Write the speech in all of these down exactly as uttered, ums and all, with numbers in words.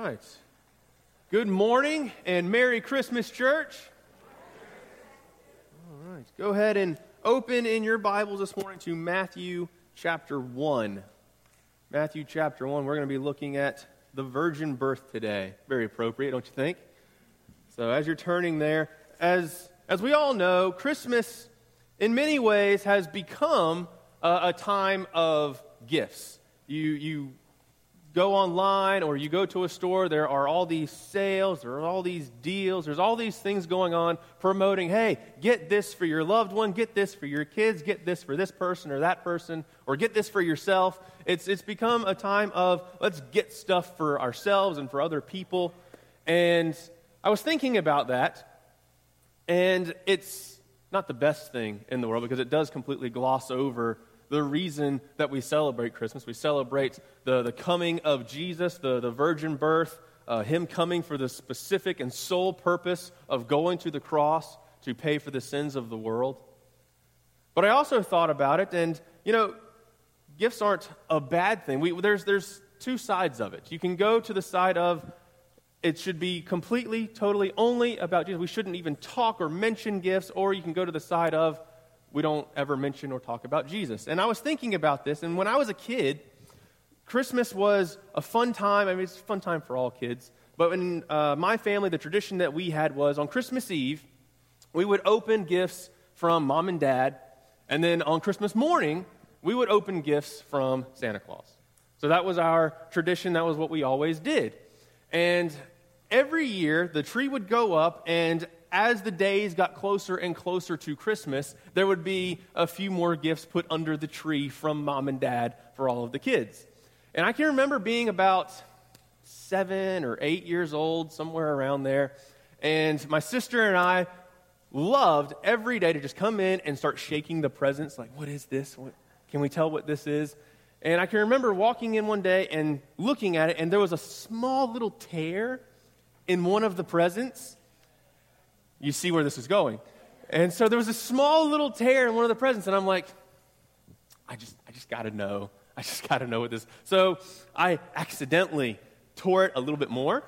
right. Good morning and Merry Christmas, church. All right. Go ahead and open in your Bibles this morning to Matthew chapter one. Matthew chapter one. We're going to be looking at the virgin birth today. Very appropriate, don't you think? So as you're turning there, as as we all know, Christmas in many ways has become a, a time of gifts. You you go online or you go to a store, there are all these sales, there are all these deals, there's all these things going on promoting, hey, get this for your loved one, get this for your kids, get this for this person or that person, or get this for yourself. It's it's become a time of let's get stuff for ourselves and for other people. And I was thinking about that, and it's not the best thing in the world because it does completely gloss over the reason that we celebrate Christmas. We celebrate the, the coming of Jesus, the, the virgin birth, uh, Him coming for the specific and sole purpose of going to the cross to pay for the sins of the world. But I also thought about it, and, you know, gifts aren't a bad thing. We, there's, there's two sides of it. You can go to the side of it should be completely, totally, only about Jesus. We shouldn't even talk or mention gifts, or you can go to the side of we don't ever mention or talk about Jesus. And I was thinking about this, and when I was a kid, Christmas was a fun time. I mean, it's a fun time for all kids. But in uh, my family, the tradition that we had was on Christmas Eve, we would open gifts from Mom and Dad, and then on Christmas morning, we would open gifts from Santa Claus. So that was our tradition. That was what we always did. And every year, the tree would go up, and as the days got closer and closer to Christmas, there would be a few more gifts put under the tree from Mom and Dad for all of the kids. And I can remember being about seven or eight years old, somewhere around there, and my sister and I loved every day to just come in and start shaking the presents, like, what is this? What, can we tell what this is? And I can remember walking in one day and looking at it, and there was a small little tear in one of the presents. You see where this is going. And so there was a small little tear in one of the presents, and I'm like, I just I just got to know. I just got to know what this. So I accidentally tore it a little bit more,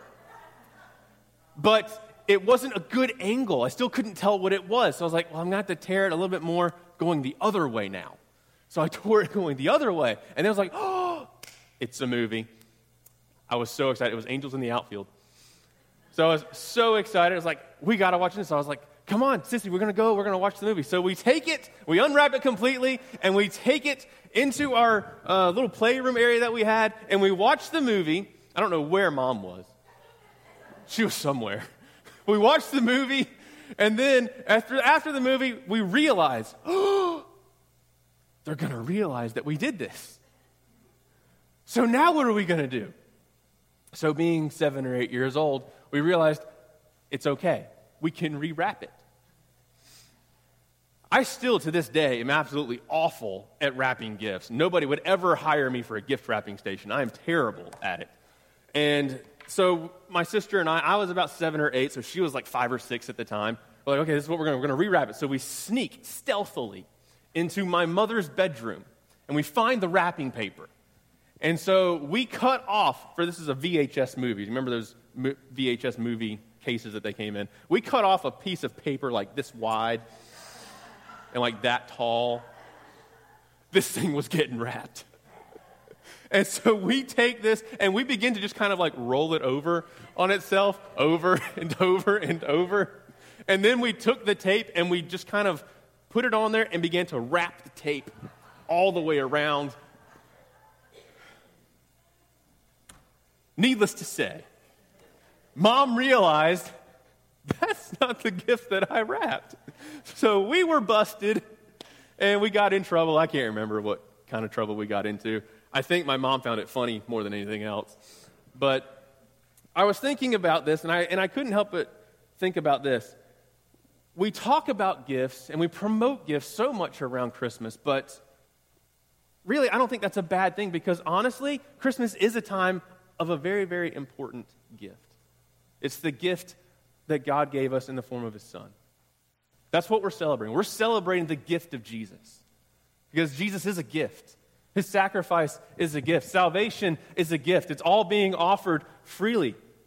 but it wasn't a good angle. I still couldn't tell what it was. So I was like, well, I'm going to have to tear it a little bit more going the other way now. So I tore it going the other way, and then I was like, oh, it's a movie. I was so excited. It was Angels in the Outfield. So I was so excited. I was like, we got to watch this. So I was like, come on, Sissy, we're going to go. We're going to watch the movie. So we take it, we unwrap it completely, and we take it into our uh, little playroom area that we had, and we watch the movie. I don't know where Mom was. She was somewhere. We watched the movie, and then after, after the movie, we realized, oh, they're going to realize that we did this. So now what are we going to do? So being seven or eight years old, we realized it's okay. We can rewrap it. I still, to this day, am absolutely awful at wrapping gifts. Nobody would ever hire me for a gift wrapping station. I am terrible at it. And so my sister and I, I was about seven or eight, so she was like five or six at the time. We're like, okay, this is what we're going to, we're going to rewrap it. So we sneak stealthily into my mother's bedroom, and we find the wrapping paper. And so we cut off, for this is a V H S movie. Remember those V H S movie cases that they came in? We cut off a piece of paper like this wide and like that tall. This thing was getting wrapped. And so we take this and we begin to just kind of like roll it over on itself, over and over and over. And then we took the tape and we just kind of put it on there and began to wrap the tape all the way around. Needless to say, Mom realized that's not the gift that I wrapped. So we were busted, and we got in trouble. I can't remember what kind of trouble we got into. I think my mom found it funny more than anything else. But I was thinking about this, and I and I couldn't help but think about this. We talk about gifts, and we promote gifts so much around Christmas, but really, I don't think that's a bad thing because, honestly, Christmas is a time of a very, very important gift. It's the gift that God gave us in the form of His Son. That's what we're celebrating. We're celebrating the gift of Jesus because Jesus is a gift. His sacrifice is a gift. Salvation is a gift. It's all being offered freely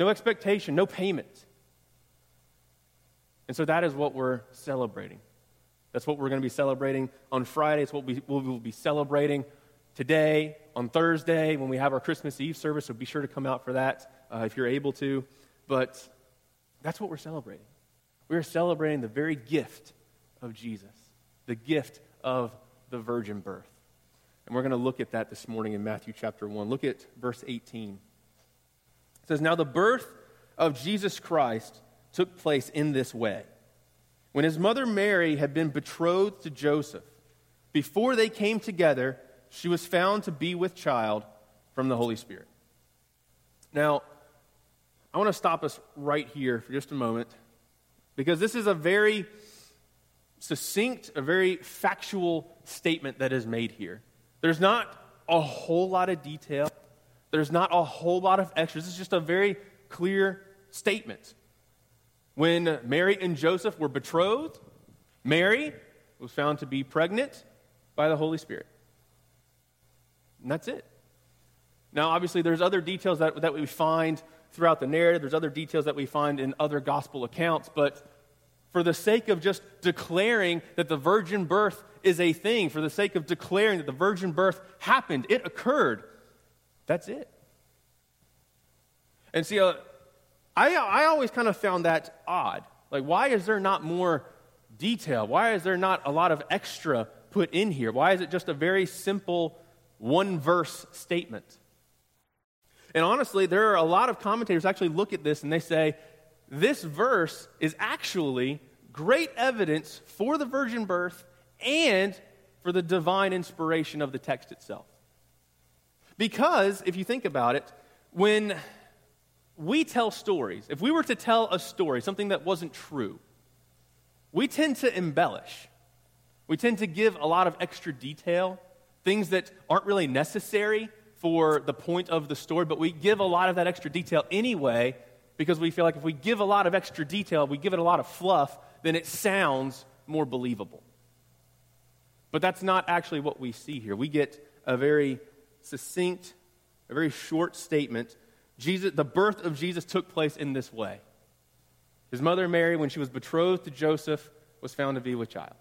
no expectation, no payment. And so that is what we're celebrating. That's what we're going to be celebrating on Friday. It's what we will be celebrating today, on Thursday, when we have our Christmas Eve service. So be sure to come out for that uh, if you're able to. But that's what we're celebrating. We are celebrating the very gift of Jesus, the gift of the virgin birth. And we're going to look at that this morning in Matthew chapter one. Look at verse eighteen. It says, "Now the birth of Jesus Christ took place in this way. When his mother Mary had been betrothed to Joseph, before they came together, she was found to be with child from the Holy Spirit." Now, I want to stop us right here for just a moment, because this is a very succinct, a very factual statement that is made here. There's not a whole lot of detail. There's not a whole lot of extras. It's just a very clear statement. When Mary and Joseph were betrothed, Mary was found to be pregnant by the Holy Spirit. And that's it. Now, obviously, there's other details that, that we find throughout the narrative. There's other details that we find in other gospel accounts. But for the sake of just declaring that the virgin birth is a thing, for the sake of declaring that the virgin birth happened, it occurred, that's it. And see, uh, I, I always kind of found that odd. Like, why is there not more detail? Why is there not a lot of extra put in here? Why is it just a very simple one-verse statement? And honestly, there are a lot of commentators actually look at this and they say, this verse is actually great evidence for the virgin birth and for the divine inspiration of the text itself. Because, if you think about it, when we tell stories, if we were to tell a story, something that wasn't true, we tend to embellish. We tend to give a lot of extra detail, things that aren't really necessary for the point of the story, but we give a lot of that extra detail anyway, because we feel like if we give a lot of extra detail, we give it a lot of fluff, then it sounds more believable. But that's not actually what we see here. We get a very succinct, a very short statement. Jesus, the birth of Jesus took place in this way. His mother Mary, when she was betrothed to Joseph, was found to be with child.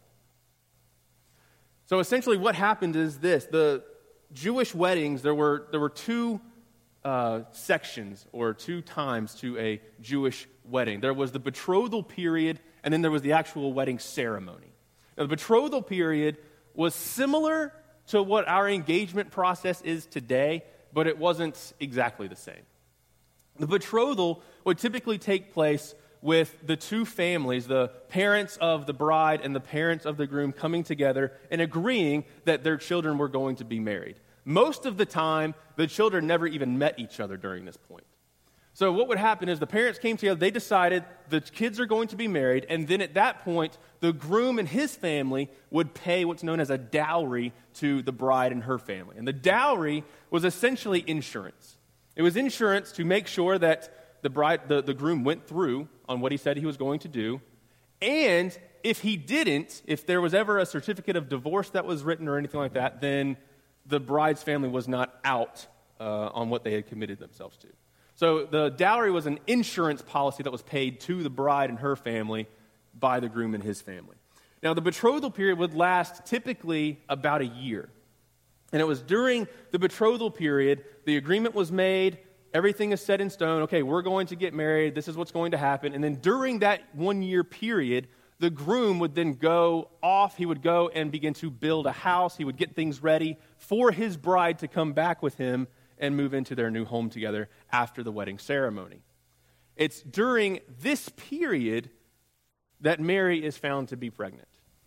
So essentially what happened is this. The Jewish weddings, there were, there were two uh, sections or two times to a Jewish wedding. There was the betrothal period, and then there was the actual wedding ceremony. Now, the betrothal period was similar to what our engagement process is today, but it wasn't exactly the same. The betrothal would typically take place with the two families, the parents of the bride and the parents of the groom, coming together and agreeing that their children were going to be married. Most of the time, the children never even met each other during this point. So what would happen is the parents came together, they decided the kids are going to be married, and then at that point, the groom and his family would pay what's known as a dowry to the bride and her family. And the dowry was essentially insurance. It was insurance to make sure that the bride, the, the groom went through on what he said he was going to do, and if he didn't, if there was ever a certificate of divorce that was written or anything like that, then the bride's family was not out uh, on what they had committed themselves to. So the dowry was an insurance policy that was paid to the bride and her family by the groom and his family. Now, the betrothal period would last typically about a year. And it was during the betrothal period, the agreement was made, everything is set in stone. Okay, we're going to get married. This is what's going to happen. And then during that one-year period, the groom would then go off. He would go and begin to build a house. He would get things ready for his bride to come back with him and move into their new home together after the wedding ceremony. It's during this period that Mary is found to be pregnant.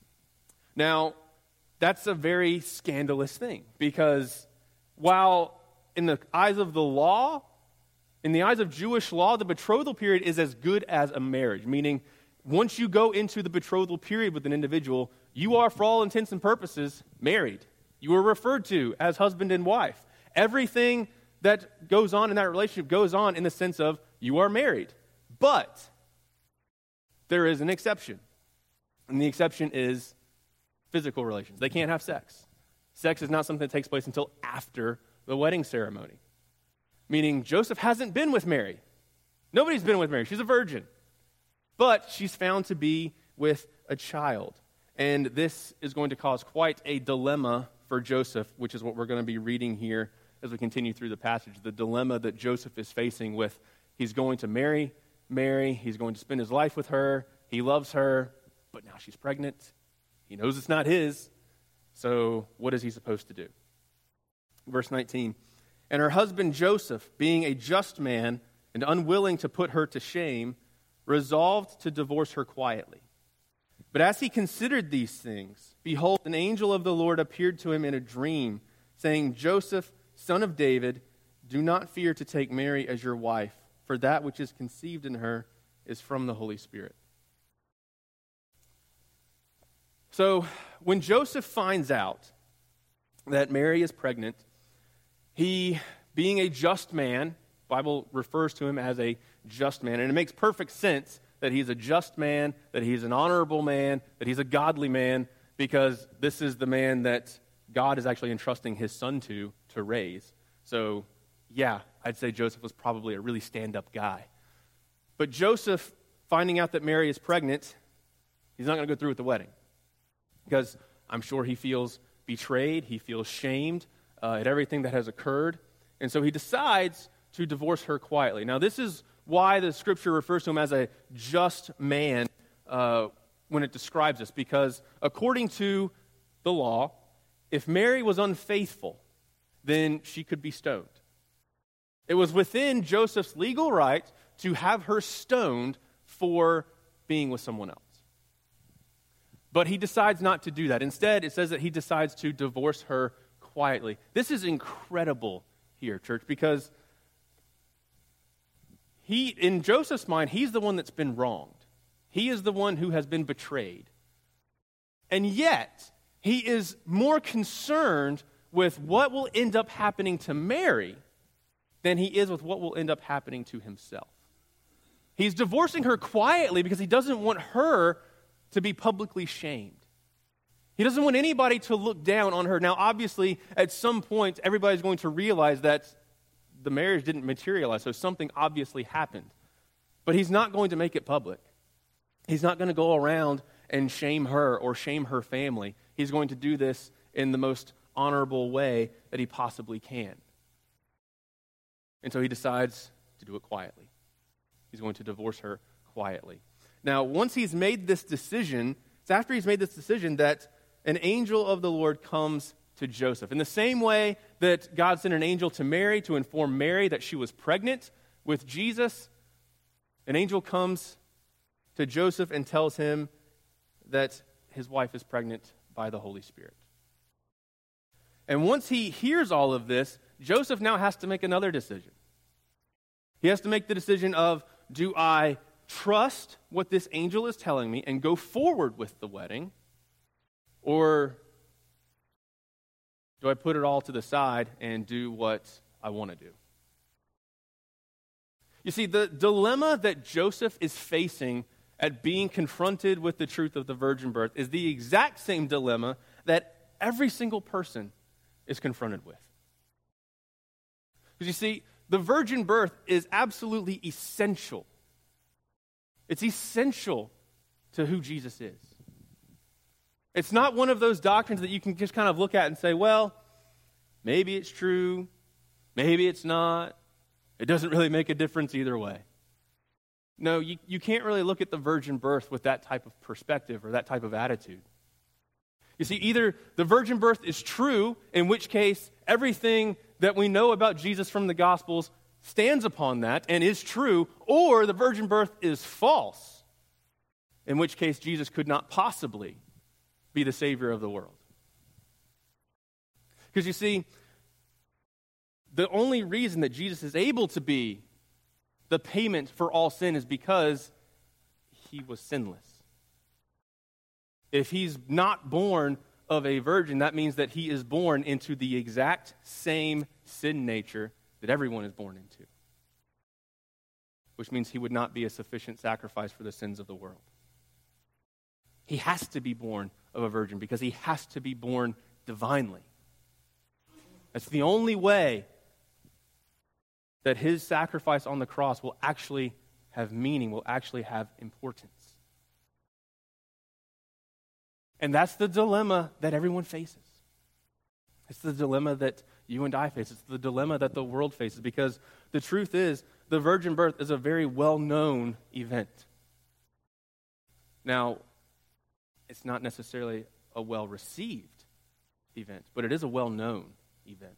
Now, that's a very scandalous thing, because while in the eyes of the law, in the eyes of Jewish law, the betrothal period is as good as a marriage, meaning once you go into the betrothal period with an individual, you are, for all intents and purposes, married. You are referred to as husband and wife. Everything that goes on in that relationship goes on in the sense of you are married. But there is an exception. And the exception is physical relations. They can't have sex. Sex is not something that takes place until after the wedding ceremony. Meaning Joseph hasn't been with Mary. Nobody's been with Mary. She's a virgin. But she's found to be with a child. And this is going to cause quite a dilemma for Joseph, which is what we're going to be reading here as we continue through the passage. The dilemma that Joseph is facing with, he's going to marry Mary, he's going to spend his life with her, he loves her, but now she's pregnant. He knows it's not his. So what is he supposed to do? Verse nineteen, and her husband Joseph, being a just man and unwilling to put her to shame, resolved to divorce her quietly. But as he considered these things, behold, an angel of the Lord appeared to him in a dream, saying, Joseph, son of David, do not fear to take Mary as your wife, for that which is conceived in her is from the Holy Spirit. So when Joseph finds out that Mary is pregnant, he, being a just man, the Bible refers to him as a just man, and it makes perfect sense that he's a just man, that he's an honorable man, that he's a godly man, because this is the man that God is actually entrusting his son to, to raise. So, yeah, I'd say Joseph was probably a really stand-up guy. But Joseph, finding out that Mary is pregnant, he's not going to go through with the wedding. Because I'm sure he feels betrayed, he feels shamed uh, at everything that has occurred. And so he decides to divorce her quietly. Now, this is why the scripture refers to him as a just man uh, when it describes this. Because according to the law, if Mary was unfaithful, then she could be stoned. It was within Joseph's legal right to have her stoned for being with someone else. But he decides not to do that. Instead, it says that he decides to divorce her quietly. This is incredible here, church, because he, in Joseph's mind, he's the one that's been wronged. He is the one who has been betrayed. And yet, he is more concerned with what will end up happening to Mary than he is with what will end up happening to himself. He's divorcing her quietly because he doesn't want her to be publicly shamed. He doesn't want anybody to look down on her. Now, obviously, at some point, everybody's going to realize that the marriage didn't materialize, so something obviously happened. But he's not going to make it public. He's not going to go around and shame her or shame her family. He's going to do this in the most honorable way that he possibly can. And so he decides to do it quietly. He's going to divorce her quietly. Now, once he's made this decision, it's after he's made this decision that an angel of the Lord comes to Joseph. In the same way that God sent an angel to Mary to inform Mary that she was pregnant with Jesus, an angel comes to Joseph and tells him that his wife is pregnant by the Holy Spirit. And once he hears all of this, Joseph now has to make another decision. He has to make the decision of, do I trust what this angel is telling me and go forward with the wedding, or do I put it all to the side and do what I want to do? You see, the dilemma that Joseph is facing at being confronted with the truth of the virgin birth is the exact same dilemma that every single person is confronted with. Because you see, the virgin birth is absolutely essential. It's essential to who Jesus is. It's not one of those doctrines that you can just kind of look at and say, well, maybe it's true, maybe it's not. It doesn't really make a difference either way. No, you, you can't really look at the virgin birth with that type of perspective or that type of attitude. You see, either the virgin birth is true, in which case everything that we know about Jesus from the Gospels stands upon that and is true, or the virgin birth is false, in which case Jesus could not possibly be the Savior of the world. Because you see, the only reason that Jesus is able to be the payment for all sin is because he was sinless. If he's not born of a virgin, that means that he is born into the exact same sin nature that everyone is born into, which means he would not be a sufficient sacrifice for the sins of the world. He has to be born of a virgin because he has to be born divinely. That's the only way that his sacrifice on the cross will actually have meaning, will actually have importance. And that's the dilemma that everyone faces. It's the dilemma that you and I face. It's the dilemma that the world faces, because the truth is, the virgin birth is a very well-known event. Now, it's not necessarily a well-received event, but it is a well-known event.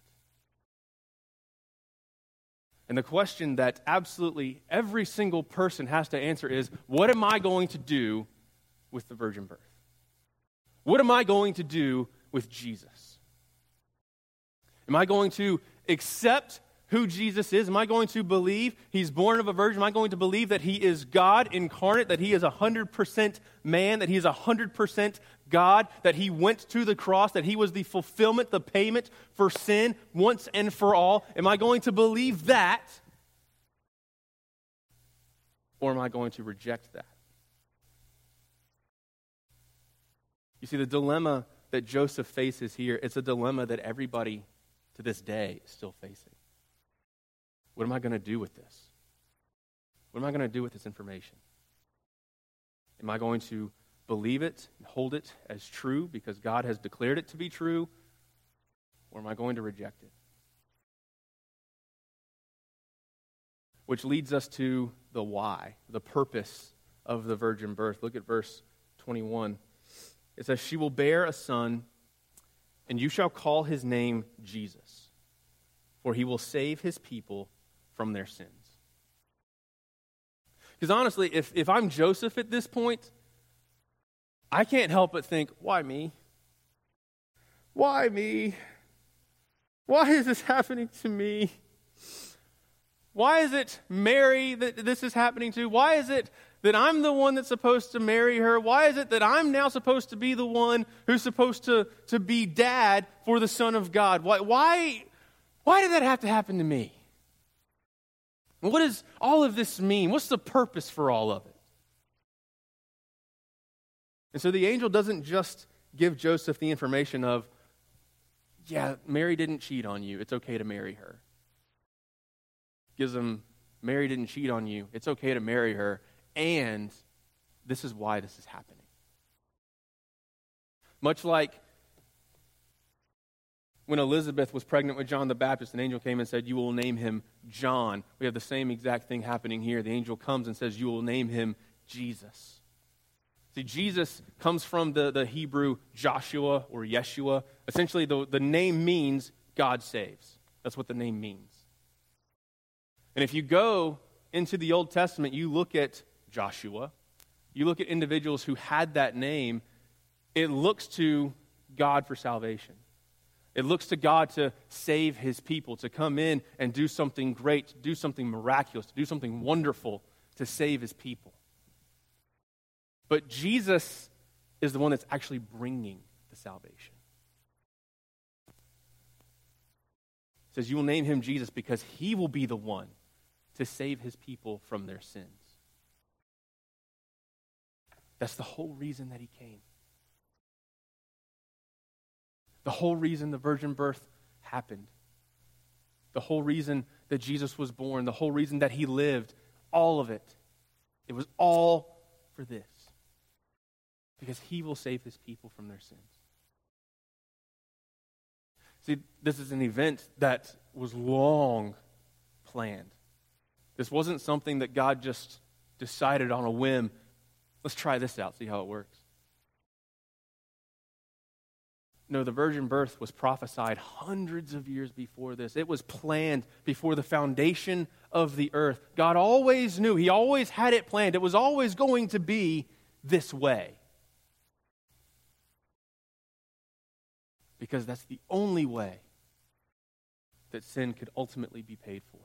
And the question that absolutely every single person has to answer is, what am I going to do with the virgin birth? What am I going to do with Jesus? Am I going to accept who Jesus is? Am I going to believe he's born of a virgin? Am I going to believe that he is God incarnate, that he is one hundred percent man, that he is one hundred percent God, that he went to the cross, that he was the fulfillment, the payment for sin once and for all? Am I going to believe that? Or am I going to reject that? You see, the dilemma that Joseph faces here, it's a dilemma that everybody to this day is still facing. What am I going to do with this? What am I going to do with this information? Am I going to believe it and hold it as true because God has declared it to be true? Or am I going to reject it? Which leads us to the why, the purpose of the virgin birth. Look at verse twenty-one. It says, "She will bear a son, and you shall call his name Jesus, for he will save his people from their sins." Because honestly, if, if I'm Joseph at this point, I can't help but think, why me? Why me? Why is this happening to me? Why is it Mary that this is happening to? Why is it that I'm the one that's supposed to marry her? Why is it that I'm now supposed to be the one who's supposed to, to be dad for the Son of God? Why, why, why did that have to happen to me? What does all of this mean? What's the purpose for all of it? And so the angel doesn't just give Joseph the information of, yeah, Mary didn't cheat on you. It's okay to marry her. Gives him, Mary didn't cheat on you. It's okay to marry her. And this is why this is happening. Much like when Elizabeth was pregnant with John the Baptist, an angel came and said, "You will name him John." We have the same exact thing happening here. The angel comes and says, "You will name him Jesus." See, Jesus comes from the, the Hebrew Joshua or Yeshua. Essentially, the, the name means God saves. That's what the name means. And if you go into the Old Testament, you look at Joshua, you look at individuals who had that name, it looks to God for salvation. It looks to God to save his people, to come in and do something great, to do something miraculous, to do something wonderful to save his people. But Jesus is the one that's actually bringing the salvation. It says, "You will name him Jesus because he will be the one to save his people from their sins." That's the whole reason that he came. The whole reason the virgin birth happened. The whole reason that Jesus was born. The whole reason that he lived. All of it. It was all for this. Because he will save his people from their sins. See, this is an event that was long planned. This wasn't something that God just decided on a whim. Let's try this out, see how it works. No, the virgin birth was prophesied hundreds of years before this. It was planned before the foundation of the earth. God always knew. He always had it planned. It was always going to be this way. Because that's the only way that sin could ultimately be paid for.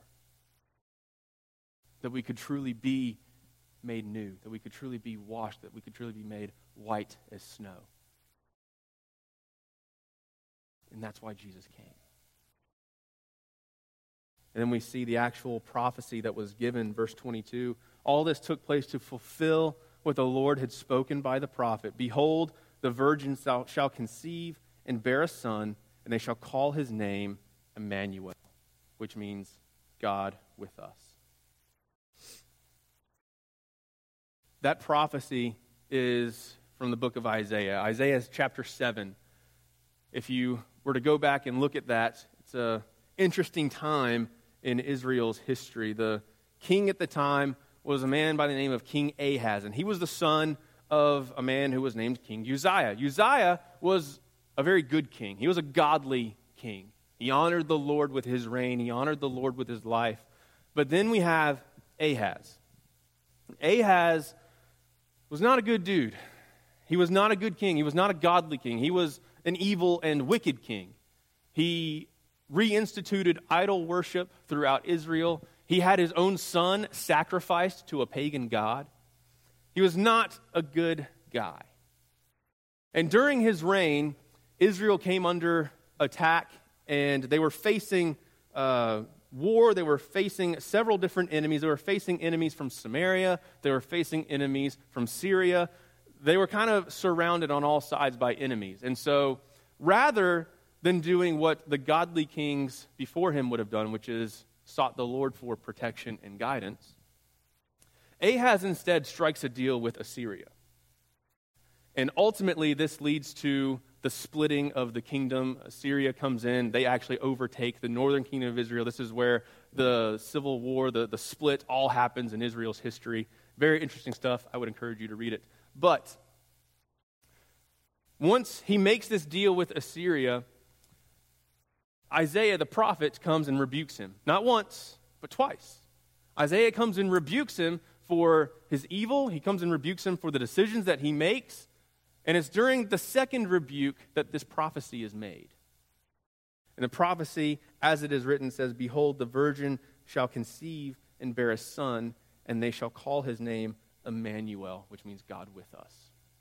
That we could truly be made new, that we could truly be washed, that we could truly be made white as snow. And that's why Jesus came. And then we see the actual prophecy that was given, verse twenty-two. All this took place to fulfill what the Lord had spoken by the prophet. "Behold, the virgin shall conceive and bear a son, and they shall call his name Emmanuel," which means God with us. that prophecy is from the book of Isaiah. Isaiah is chapter seven. If you were to go back and look at that, it's an interesting time in Israel's history. The king at the time was a man by the name of King Ahaz, and he was the son of a man who was named King Uzziah. Uzziah was a very good king. He was a godly king. He honored the Lord with his reign. He honored the Lord with his life. But then we have Ahaz. Ahaz was not a good dude. He was not a good king. He was not a godly king. He was an evil and wicked king. He reinstituted idol worship throughout Israel. He had his own son sacrificed to a pagan god. He was not a good guy. And during his reign, Israel came under attack, and they were facing uh, war. They were facing several different enemies. They were facing enemies from Samaria. They were facing enemies from Syria. They were kind of surrounded on all sides by enemies. And so rather than doing what the godly kings before him would have done, which is sought the Lord for protection and guidance, Ahaz instead strikes a deal with Assyria. And ultimately, this leads to the splitting of the kingdom. Assyria comes in. They actually overtake the northern kingdom of Israel. This is where the civil war, the, the split, all happens in Israel's history. Very interesting stuff. I would encourage you to read it. But once he makes this deal with Assyria, Isaiah the prophet comes and rebukes him. Not once, but twice. Isaiah comes and rebukes him for his evil. He comes and rebukes him for the decisions that he makes. And it's during the second rebuke that this prophecy is made. And the prophecy, as it is written, says, "Behold, the virgin shall conceive and bear a son, and they shall call his name Emmanuel," which means God with us.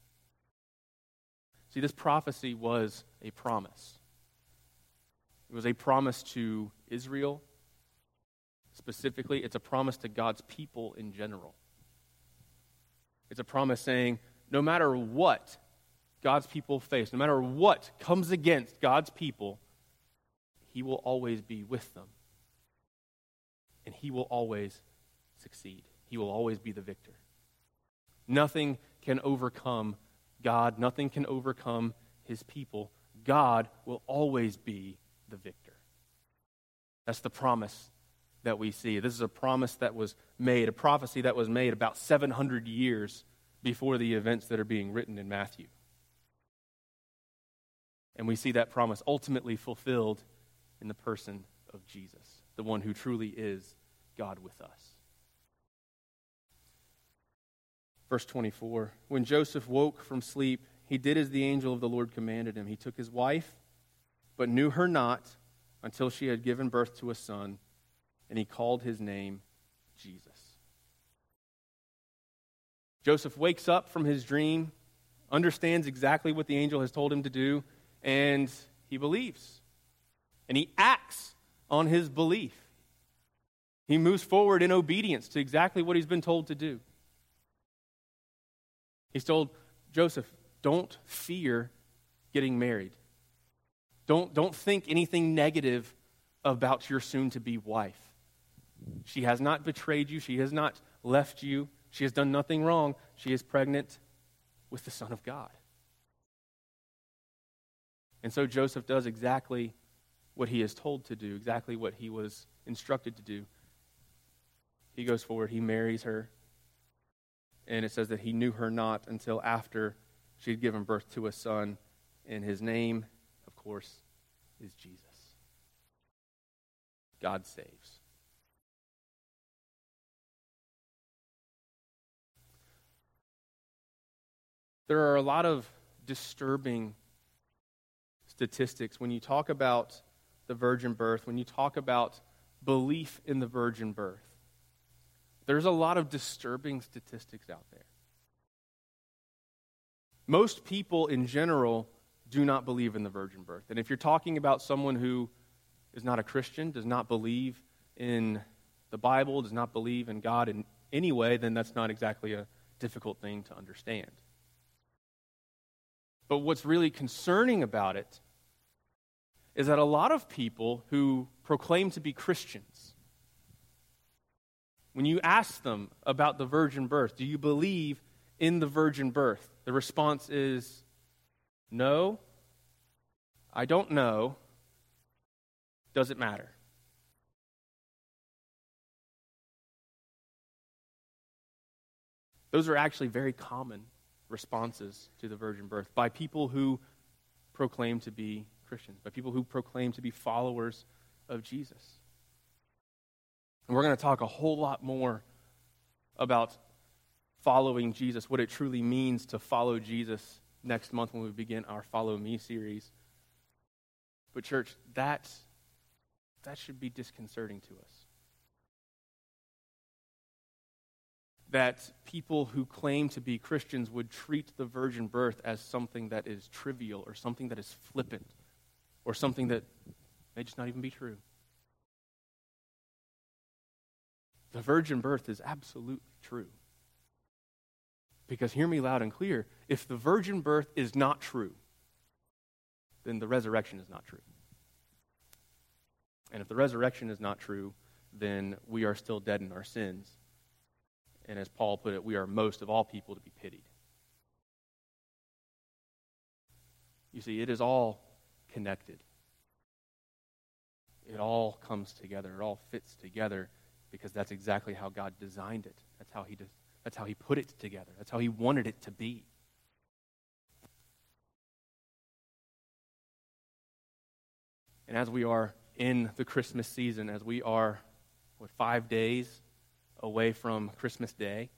See, this prophecy was a promise. It was a promise to Israel. Specifically, it's a promise to God's people in general. It's a promise saying, no matter what God's people face, no matter what comes against God's people, he will always be with them. And he will always succeed. He will always be the victor. Nothing can overcome God. Nothing can overcome his people. God will always be the victor. That's the promise that we see. This is a promise that was made, a prophecy that was made about seven hundred years before the events that are being written in Matthew. And we see that promise ultimately fulfilled in the person of Jesus, the one who truly is God with us. Verse twenty-four, when Joseph woke from sleep, he did as the angel of the Lord commanded him. He took his wife, but knew her not until she had given birth to a son, and he called his name Jesus. Joseph wakes up from his dream, understands exactly what the angel has told him to do, and he believes. And he acts on his belief. He moves forward in obedience to exactly what he's been told to do. He's told, Joseph, don't fear getting married. Don't, don't think anything negative about your soon-to-be wife. She has not betrayed you. She has not left you. She has done nothing wrong. She is pregnant with the Son of God. And so Joseph does exactly what he is told to do, exactly what he was instructed to do. He goes forward, he marries her, and it says that he knew her not until after she had given birth to a son, and his name, of course, is Jesus. God saves. There are a lot of disturbing statistics when you talk about the virgin birth, when you talk about belief in the virgin birth. There's a lot of disturbing statistics out there. Most people in general do not believe in the virgin birth. And if you're talking about someone who is not a Christian, does not believe in the Bible, does not believe in God in any way, then that's not exactly a difficult thing to understand. But what's really concerning about it is that a lot of people who proclaim to be Christians, when you ask them about the virgin birth, do you believe in the virgin birth? The response is, no, I don't know. Does it matter? Those are actually very common responses to the virgin birth by people who proclaim to be Christians, by people who proclaim to be followers of Jesus. And we're going to talk a whole lot more about following Jesus, what it truly means to follow Jesus next month when we begin our Follow Me series. But church, that, that should be disconcerting to us. That people who claim to be Christians would treat the virgin birth as something that is trivial or something that is flippant or something that may just not even be true. The virgin birth is absolutely true. Because hear me loud and clear, if the virgin birth is not true, then the resurrection is not true. And if the resurrection is not true, then we are still dead in our sins. And as Paul put it, we are most of all people to be pitied. You see, it is all connected. It all comes together. It all fits together because that's exactly how God designed it. That's how he does, that's how he put it together. That's how he wanted it to be. And as we are in the Christmas season, as we are, what, five days away from Christmas Day,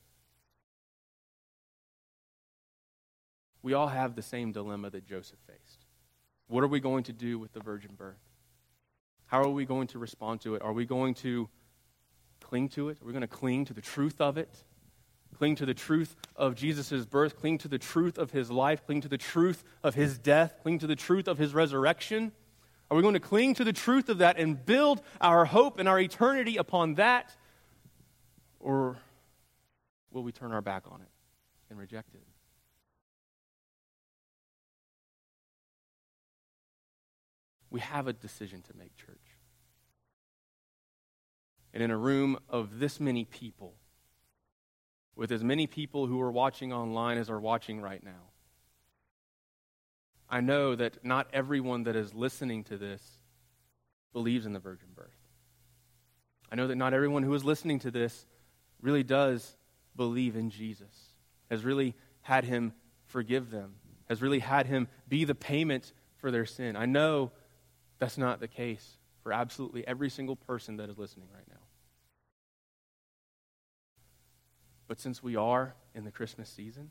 we all have the same dilemma that Joseph faced. What are we going to do with the virgin birth? How are we going to respond to it? Are we going to cling to it? Are we going to cling to the truth of it? Cling to the truth of Jesus' birth? Cling to the truth of his life? Cling to the truth of his death? Cling to the truth of his resurrection? Are we going to cling to the truth of that and build our hope and our eternity upon that? Or will we turn our back on it and reject it? We have a decision to make, church. And in a room of this many people, with as many people who are watching online as are watching right now, I know that not everyone that is listening to this believes in the virgin birth. I know that not everyone who is listening to this really does believe in Jesus, has really had him forgive them, has really had him be the payment for their sin. I know that's not the case for absolutely every single person that is listening right now. But since we are in the Christmas season,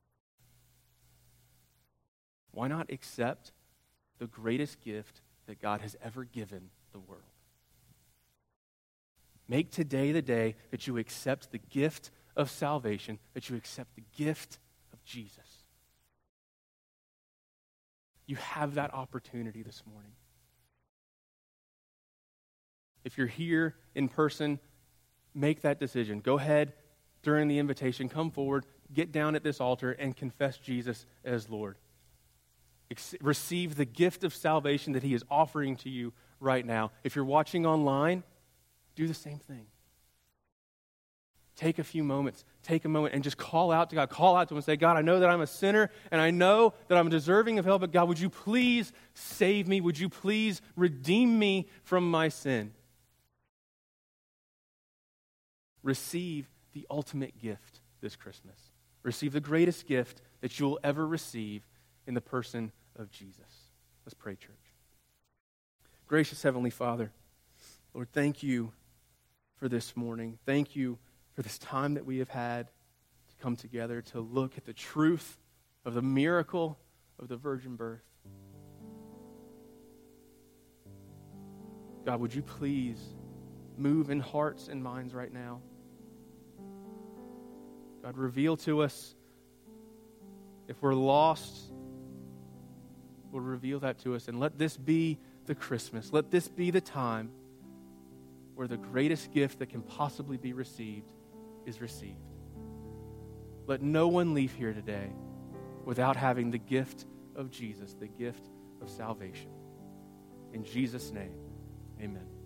why not accept the greatest gift that God has ever given the world? Make today the day that you accept the gift of salvation, that you accept the gift of Jesus. You have that opportunity this morning. If you're here in person, make that decision. Go ahead during the invitation, come forward, get down at this altar, and confess Jesus as Lord. Ex- receive the gift of salvation that he is offering to you right now. If you're watching online, do the same thing. Take a few moments, take a moment, and just call out to God. Call out to him and say, God, I know that I'm a sinner, and I know that I'm deserving of hell, but God, would you please save me? Would you please redeem me from my sin? Receive the ultimate gift this Christmas. Receive the greatest gift that you'll ever receive in the person of Jesus. Let's pray, church. Gracious Heavenly Father, Lord, thank you for this morning. Thank you for this time that we have had to come together to look at the truth of the miracle of the virgin birth. God, would you please move in hearts and minds right now? God, reveal to us if we're lost. Lord, reveal that to us, and let this be the Christmas. Let this be the time where the greatest gift that can possibly be received is received. Let no one leave here today without having the gift of Jesus, the gift of salvation. In Jesus' name, amen.